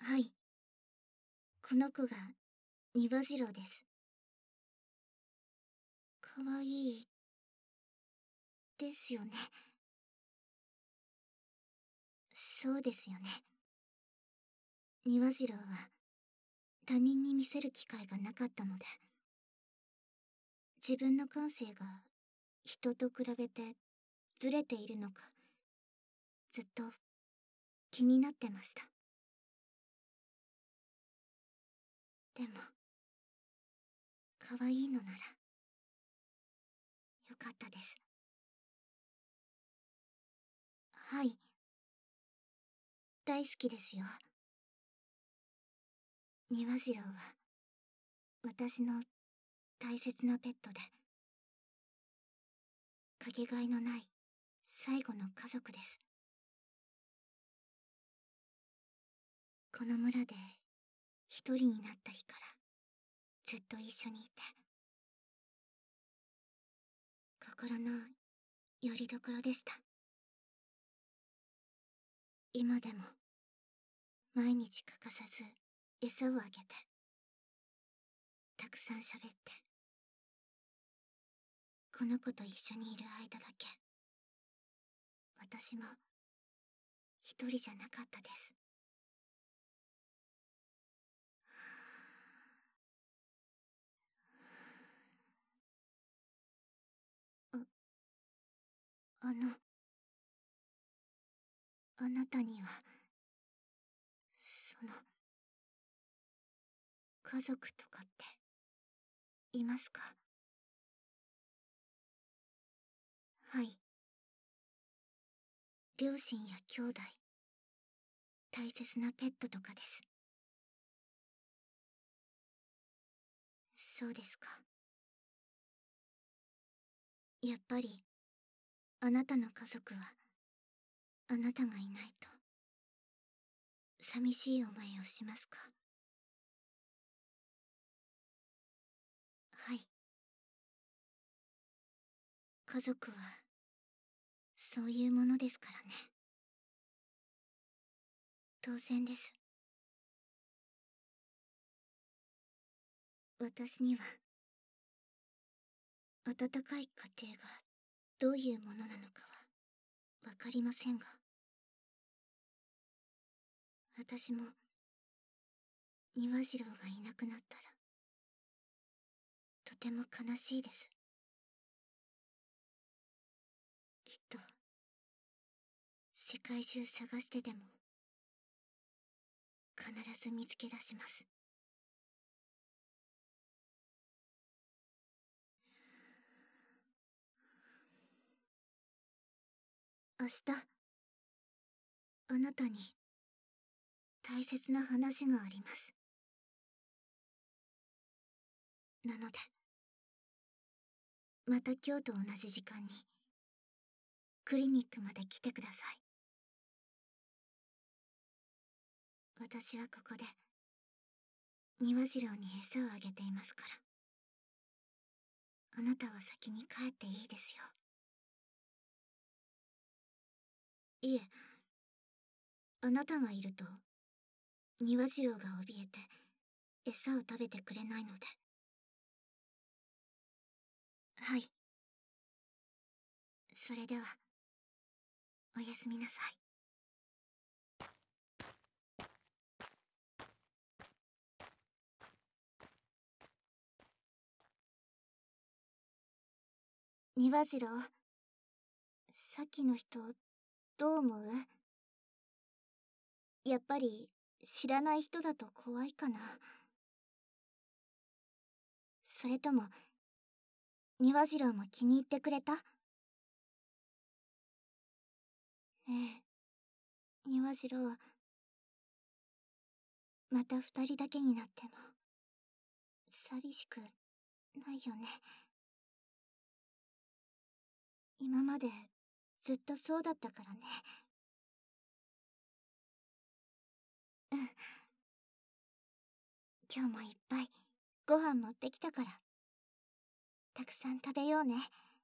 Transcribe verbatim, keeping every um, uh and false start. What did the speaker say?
はい。この子が庭次郎です。かわいいですよね。そうですよね。庭次郎は他人に見せる機会がなかったので、自分の感性が人と比べてずれているのか、ずっと気になってました。でも、可愛いのならよかったです。はい。大好きですよ。庭次郎は私の大切なペットで、かけがえのない最後の家族です。この村で一人になった日からずっと一緒にいて、心の拠り所でした。今でも毎日欠かさず餌をあげて、たくさん喋って、この子と一緒にいる間だけ私も一人じゃなかったです。あ、あのあなたにはその家族とかっていますか？はい。両親や兄弟、大切なペットとかです。そうですか。やっぱりあなたの家族はあなたがいないと寂しい思いをしますか？はい。家族はそういうものですからね。当然です。私には温かい家庭がどういうものなのかはわかりませんが、私も庭次郎がいなくなったらとても悲しいです。きっと世界中探してでも必ず見つけ出します。明日あなたに大切な話があります。なのでまた今日と同じ時間にクリニックまで来てください。私はここで庭次郎に餌をあげていますから、あなたは先に帰っていいですよ。いえ、あなたがいると庭次郎が怯えて餌を食べてくれないので。はい。それではおやすみなさい。庭次郎、さっきの人どう思う？やっぱり知らない人だと怖いかな。それとも庭次郎も気に入ってくれた？ええ、庭次郎、また二人だけになっても寂しくないよね。今までずっとそうだったからね。うん。今日もいっぱいご飯持ってきたから、たくさん食べようね。